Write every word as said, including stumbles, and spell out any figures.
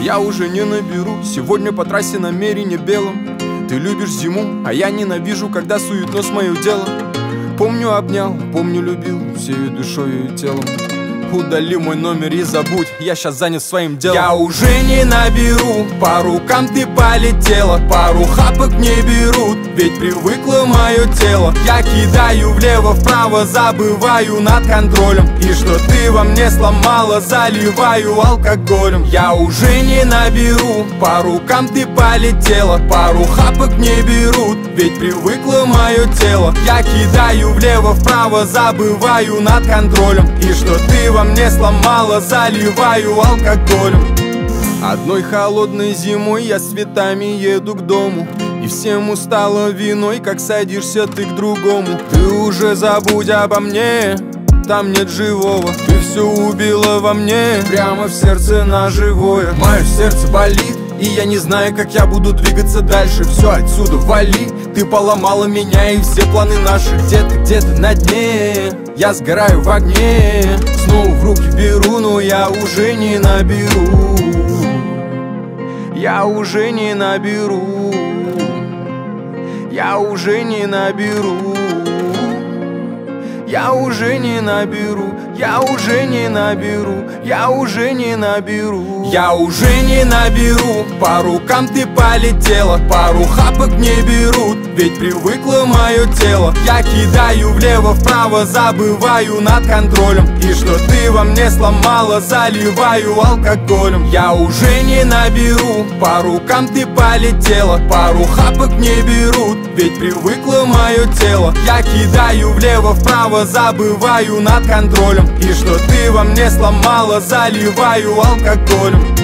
я уже не наберу. Сегодня по трассе намерение белым. Ты любишь зиму, а я ненавижу, когда сует нос мое дело. Помню, обнял, помню, любил всею душою и телом. Удали мой номер и забудь, я щас занят своим делом. Я уже не наберу, по рукам ты полетела. Пару хапок не берут, ведь привыкло мое тело. Я кидаю влево-вправо, забываю над контролем. И что ты во мне сломала, заливаю алкоголем. Я уже не наберу, по рукам ты полетела. Пару хапок не берут, ведь привыкло мое тело. Я кидаю влево-вправо, забываю над контролем. И что ты во мне сломала, заливаю алкоголем. Одной холодной зимой я с цветами еду к дому, и всем устало виной, как садишься ты к другому. Ты уже забудь обо мне, там нет живого. Ты все убила во мне, прямо в сердце ножевое. Мое сердце болит, и я не знаю, как я буду двигаться дальше. Все отсюда вали, ты поломала меня и все планы наши. Где-то, где-то на дне, я сгораю в огне. Снова в руки беру, но я уже не наберу. Я уже не наберу. Я уже не наберу. Я уже не наберу. Я уже не наберу. Я уже не наберу. Я уже не наберу. По рукам ты полетела. Пару хапок не берут, ведь привыкло мое тело. Я кидаю влево-вправо, забываю над контролем. И что ты во мне сломала, заливаю алкоголем. Я уже не наберу. По рукам ты полетела. Пару хапок не берут, ведь привыкло мое тело. Я кидаю влево-вправо, забываю над контролем. И что ты во мне сломала, заливаю алкоголем.